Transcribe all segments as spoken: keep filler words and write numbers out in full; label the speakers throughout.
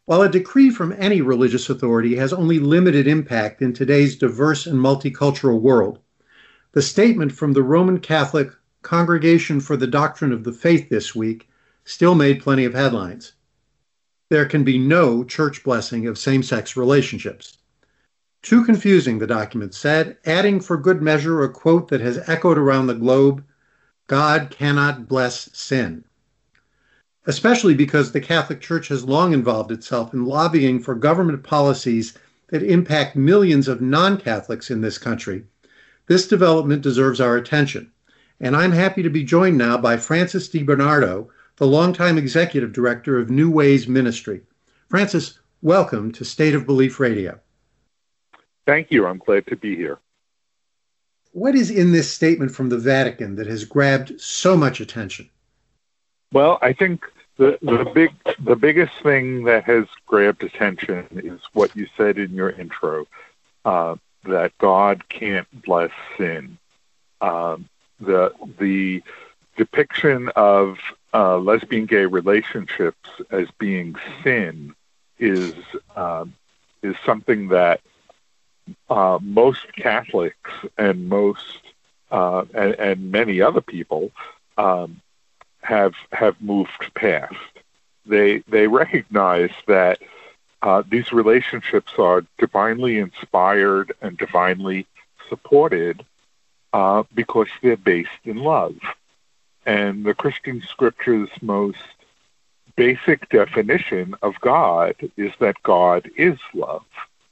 Speaker 1: While a decree from any religious authority has only limited impact in today's diverse and multicultural world, the statement from the Roman Catholic Congregation for the Doctrine of the Faith this week still made plenty of headlines. There can be no church blessing of same-sex relationships. Too confusing, the document said, adding for good measure a quote that has echoed around the globe: God cannot bless sin. Especially because the Catholic Church has long involved itself in lobbying for government policies that impact millions of non-Catholics in this country. This development deserves our attention, and I'm happy to be joined now by Francis DiBernardo, the longtime executive director of New Ways Ministry. Francis, welcome to State of Belief Radio.
Speaker 2: Thank you. I'm glad to be here.
Speaker 1: What is in this statement from the Vatican that has grabbed so much attention?
Speaker 2: Well, I think the the big the biggest thing that has grabbed attention is what you said in your intro, uh, that God can't bless sin. Um, the the depiction of uh, lesbian gay relationships as being sin is um, is something that uh, most Catholics and most uh, and, and many other people um, have have moved past. They they recognize that uh, these relationships are divinely inspired and divinely supported uh, because they're based in love. And the Christian Scripture's most basic definition of God is that God is love.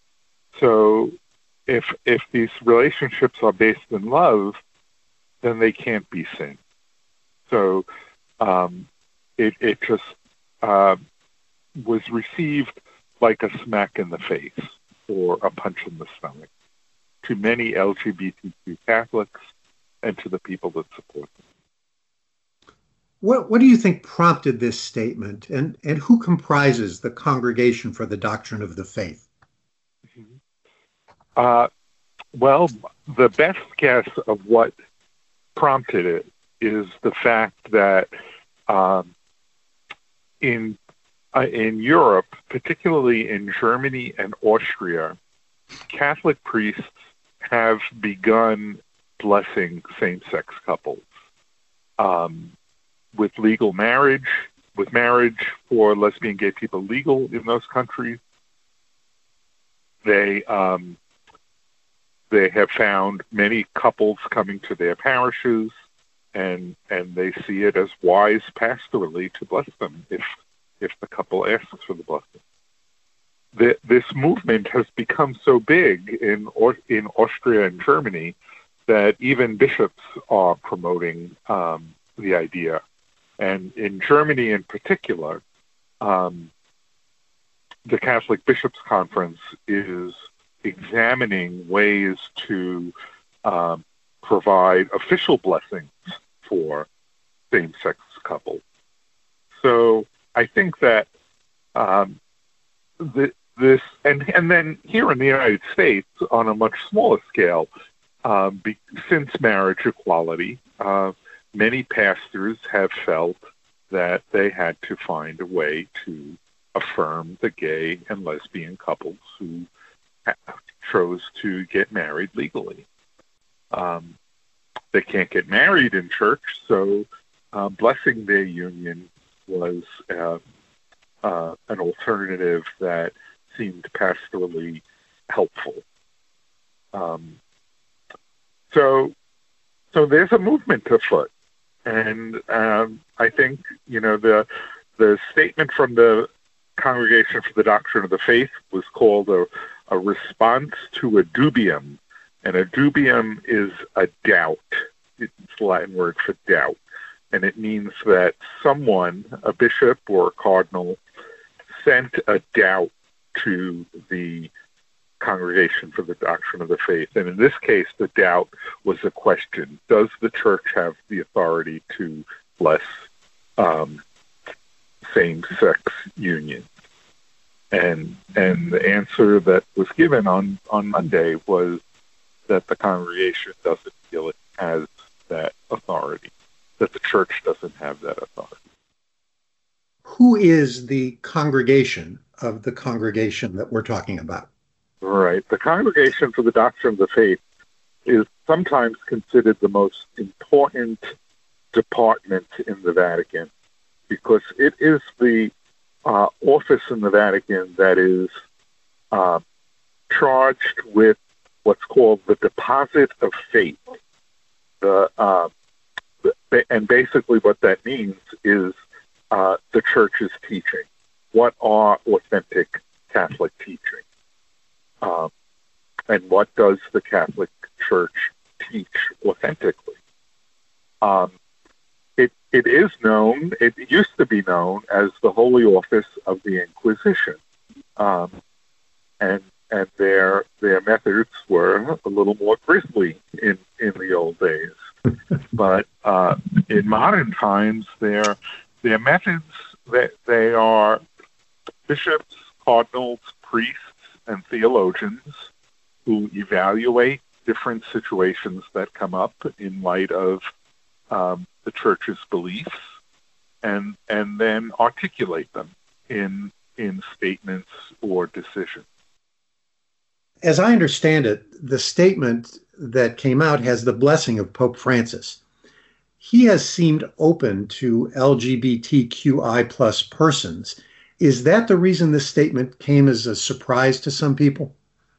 Speaker 2: So if if these relationships are based in love, then they can't be sin. So um, it it just uh, was received like a smack in the face or a punch in the stomach to many L G B T Q Catholics and to the people that support them.
Speaker 1: What, what do you think prompted this statement, and, and who comprises the Congregation for the Doctrine of the Faith?
Speaker 2: Uh, well, the best guess of what prompted it is the fact that um, in uh, in Europe, particularly in Germany and Austria, Catholic priests have begun blessing same-sex couples um, with legal marriage, with marriage for lesbian gay people legal in those countries. They um, they have found many couples coming to their parishes, and and they see it as wise pastorally to bless them if if the couple asks for the blessing. The, this movement has become so big in in Austria and Germany that even bishops are promoting um, the idea. And in Germany in particular, um, the Catholic Bishops' Conference is examining ways to um, provide official blessings for same-sex couples. So I think that um, the, this, and and then here in the United States, on a much smaller scale, um, be, since marriage equality, uh, many pastors have felt that they had to find a way to affirm the gay and lesbian couples who chose to get married legally. Um, they can't get married in church, so uh, blessing their union was uh, uh, an alternative that seemed pastorally helpful. Um, so, so there's a movement afoot, and um, I think you know the the statement from the Congregation for the Doctrine of the Faith was called a, a response to a dubium, and a dubium is a doubt. It's the Latin word for doubt, and it means that someone, a bishop or a cardinal, sent a doubt to the Congregation for the Doctrine of the Faith. And in this case, the doubt was a question: does the church have the authority to bless um, same-sex union? And and the answer that was given on, on Monday was that the congregation doesn't feel it has that authority, that the church doesn't have that authority.
Speaker 1: Who is the congregation of the congregation that we're talking about?
Speaker 2: Right. The Congregation for the Doctrine of the Faith is sometimes considered the most important department in the Vatican because it is the uh, office in the Vatican that is uh, charged with what's called the deposit of faith. The, uh, and basically what that means is uh, the Church's teaching. What are authentic Catholic teaching? Um, and what does the Catholic Church teach authentically? Um, it it is known, it used to be known as the Holy Office of the Inquisition. Um, and and their their methods were a little more grisly in, in the old days. But uh, in modern times, their their methods, they, they are bishops, cardinals, priests, and theologians who evaluate different situations that come up in light of um, the Church's beliefs, and and then articulate them in in statements or decisions.
Speaker 1: As I understand it, the statement that came out has the blessing of Pope Francis. He has seemed open to L G B T Q I plus persons. Is that the reason this statement came as a surprise to some people?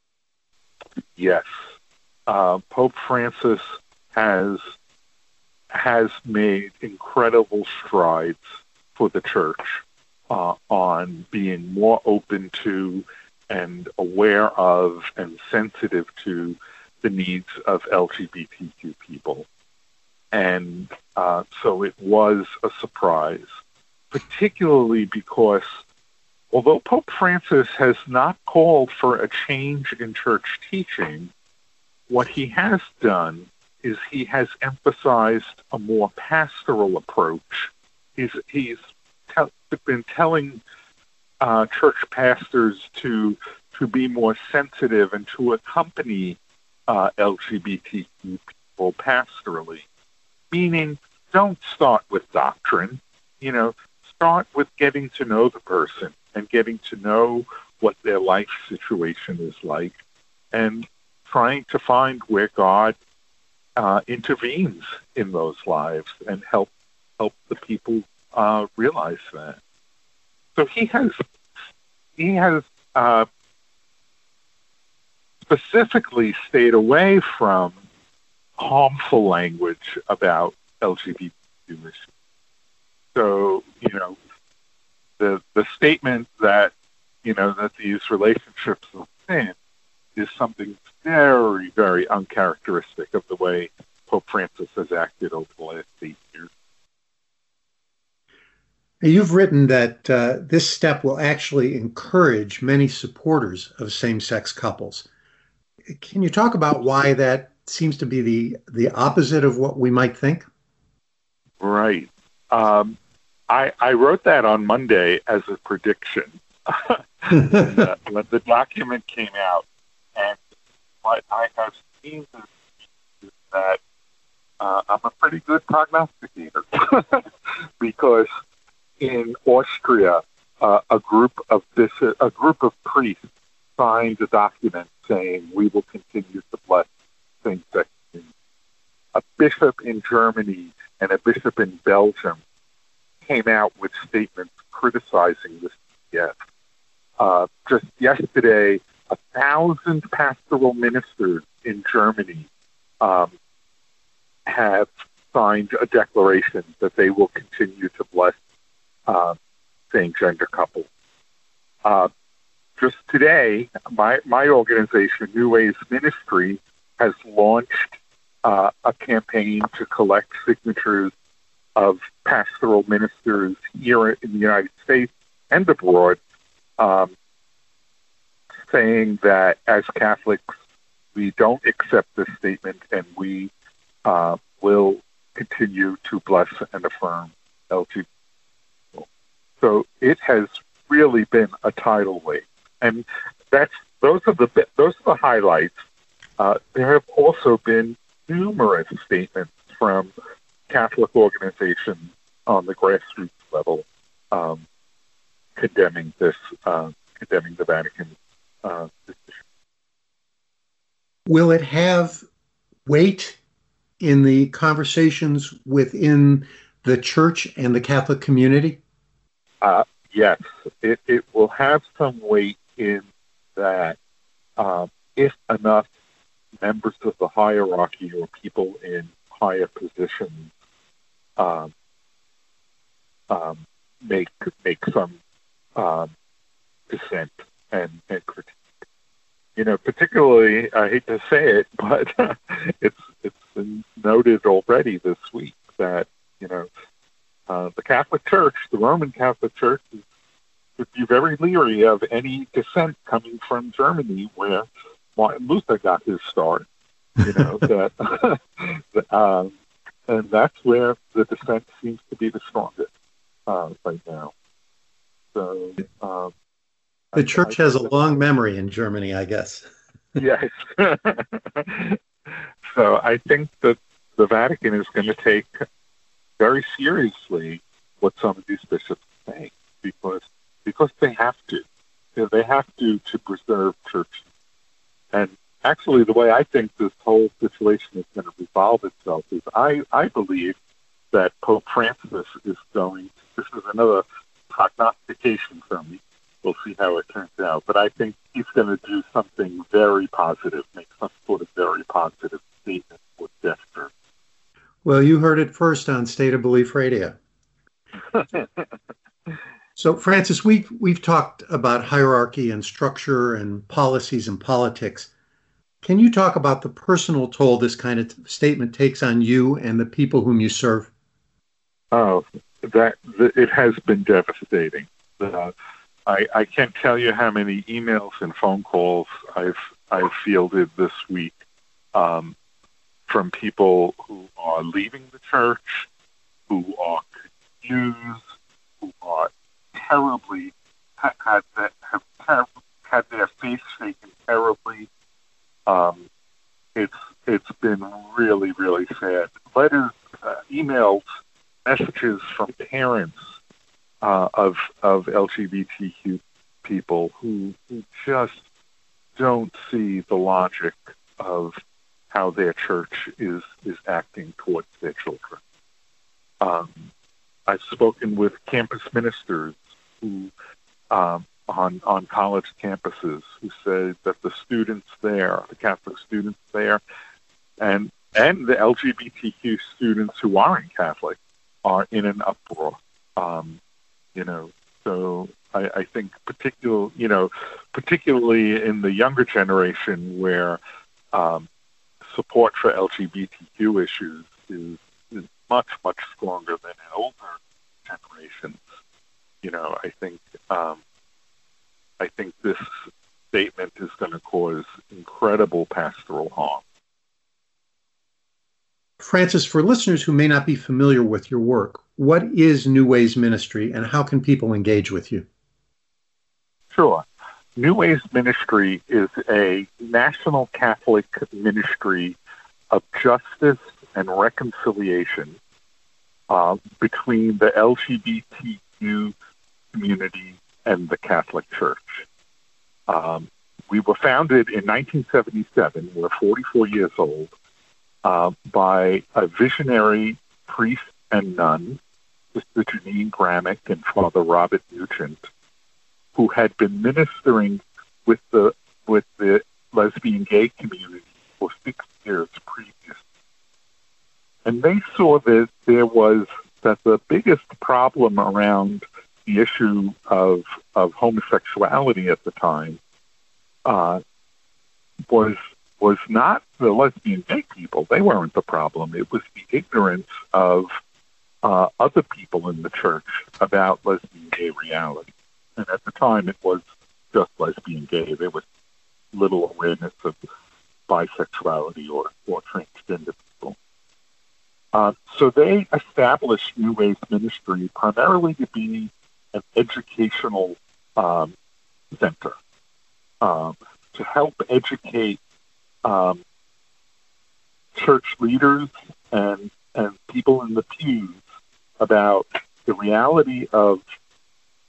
Speaker 2: Yes. Uh, Pope Francis has has made incredible strides for the Church uh, on being more open to and aware of and sensitive to the needs of L G B T Q people. And uh, so it was a surprise, particularly because although Pope Francis has not called for a change in church teaching, what he has done is he has emphasized a more pastoral approach. He's, he's te- been telling uh, church pastors to to be more sensitive and to accompany uh, L G B T Q people pastorally, meaning don't start with doctrine, you know, start with getting to know the person and getting to know what their life situation is like, and trying to find where God uh, intervenes in those lives and help help the people uh, realize that. So he has he has uh, specifically stayed away from harmful language about L G B T Q issues. So you know. The, the statement that, you know, that these relationships are sin is something very, very uncharacteristic of the way Pope Francis has acted over the last eight years.
Speaker 1: You've written that uh, this step will actually encourage many supporters of same-sex couples. Can you talk about why that seems to be the, the opposite of what we might think?
Speaker 2: Right. Um, I, I wrote that on Monday as a prediction when, uh, when the document came out. And what I have seen is that uh, I'm a pretty good prognosticator because in Austria, uh, a group of this, a group of priests signed a document saying we will continue to bless same-sex unions. A bishop in Germany and a bishop in Belgium came out with statements criticizing this C F. Uh, just yesterday, a thousand pastoral ministers in Germany um, have signed a declaration that they will continue to bless uh, same-gender couples. Uh, just today, my, my organization, New Ways Ministry, has launched uh, a campaign to collect signatures of pastoral ministers here in the United States and abroad, um, saying that as Catholics, we don't accept this statement and we uh, will continue to bless and affirm L G B T people. So it has really been a tidal wave, and that's those are the those are the highlights. Uh, there have also been numerous statements from Catholic organizations on the grassroots level, um, condemning this, uh, condemning the Vatican uh, decision.
Speaker 1: Will it have weight in the conversations within the church and the Catholic community?
Speaker 2: Uh, yes, it, it will have some weight in that um, if enough members of the hierarchy or people in higher positions um, um, make make some um, dissent and, and critique. You know, particularly, I hate to say it, but it's it's been noted already this week that, you know, uh, the Catholic Church, the Roman Catholic Church, is, would be very leery of any dissent coming from Germany, where Martin Luther got his start. You know, that, um, and that's where the dissent seems to be the strongest uh, right now. So. Um,
Speaker 1: The church has a long memory in Germany, I guess.
Speaker 2: Yes. So I think that the Vatican is going to take very seriously what some of these bishops say, because because they have to. You know, they have to to preserve church. And actually, the way I think this whole situation is going to resolve itself is I, I believe that Pope Francis is going, this is another prognostication from me, we'll see how it turns out. But I think he's going to do something very positive, make some sort of very positive statement or gesture.
Speaker 1: Well, you heard it first on State of Belief Radio. So, Francis, we've, we've talked about hierarchy and structure and policies and politics. Can you talk about the personal toll this kind of statement takes on you and the people whom you serve?
Speaker 2: Oh, that, that it has been devastating. Uh, I, I can't tell you how many emails and phone calls I've I've fielded this week um, from people who are leaving the church, who are confused, who are terribly ha- had that have ter- had their faith shaken terribly. Um, it's it's been really really sad. Letters, uh, emails, messages from parents. Uh, of of L G B T Q people who, who just don't see the logic of how their church is is acting towards their children. Um, I've spoken with campus ministers who um, on on college campuses who said that the students there, the Catholic students there, and and the L G B T Q students who aren't Catholic are in an uproar. Um, You know, so I, I think particular, you know, particularly in the younger generation where um, support for L G B T Q issues is, is much, much stronger than in older generations. You know, I think um, I think this statement is going to cause incredible pastoral harm.
Speaker 1: Francis, for listeners who may not be familiar with your work, what is New Ways Ministry and how can people engage with you?
Speaker 2: Sure. New Ways Ministry is a national Catholic ministry of justice and reconciliation uh, between the L G B T Q community and the Catholic Church. Um, we were founded in nineteen seventy-seven. We're forty-four years old. Uh, by a visionary priest and nun, Sister Janine Gramick and Father Robert Nugent, who had been ministering with the with the lesbian gay community for six years previous. And they saw that there was that the biggest problem around the issue of of homosexuality at the time uh, was was not the lesbian gay people. They weren't the problem. It was the ignorance of uh, other people in the church about lesbian gay reality. And at the time, it was just lesbian gay. There was little awareness of bisexuality or, or transgender people. Uh, so they established New Ways Ministry primarily to be an educational um, center um, to help educate Um, church leaders and and people in the pews about the reality of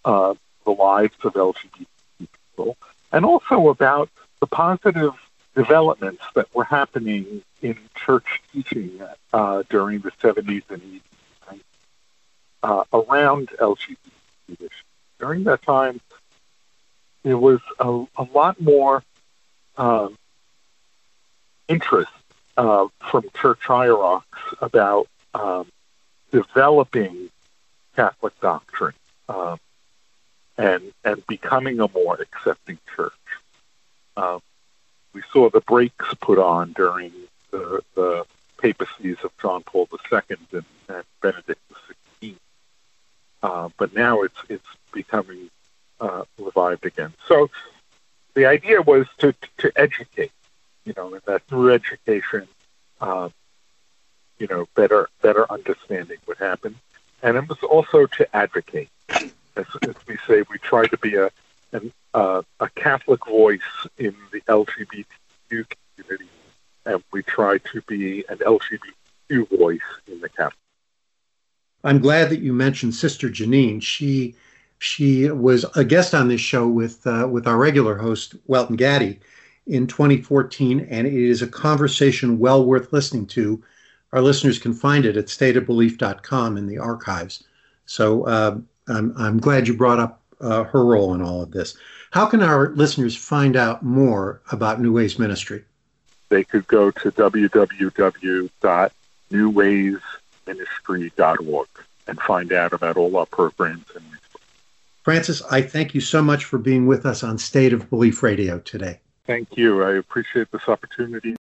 Speaker 2: uh, the lives of L G B T people, and also about the positive developments that were happening in church teaching uh, during the seventies and eighties uh, around L G B T issues. During that time, there was a, a lot more um, interest uh, from church hierarchs about um, developing Catholic doctrine um, and and becoming a more accepting church. Um, we saw the brakes put on during the, the papacies of John Paul the Second and, and Benedict the Sixteenth, uh, but now it's it's becoming uh, revived again. So the idea was to to educate, you know, and that through education, um, you know, better better understanding would happen, and it was also to advocate. As, as we say, we try to be a an, uh, a Catholic voice in the L G B T Q community, and we try to be an L G B T Q voice in the Catholic.
Speaker 1: I'm glad that you mentioned Sister Janine. She she was a guest on this show with uh, with our regular host, Welton Gaddy, in twenty fourteen, and it is a conversation well worth listening to. Our listeners can find it at state of belief dot com in the archives. So uh, I'm, I'm glad you brought up uh, her role in all of this. How can our listeners find out more about New Ways Ministry?
Speaker 2: They could go to w w w dot new ways ministry dot org and find out about all our programs and resources.
Speaker 1: Francis, I thank you so much for being with us on State of Belief Radio today.
Speaker 2: Thank you. I appreciate this opportunity.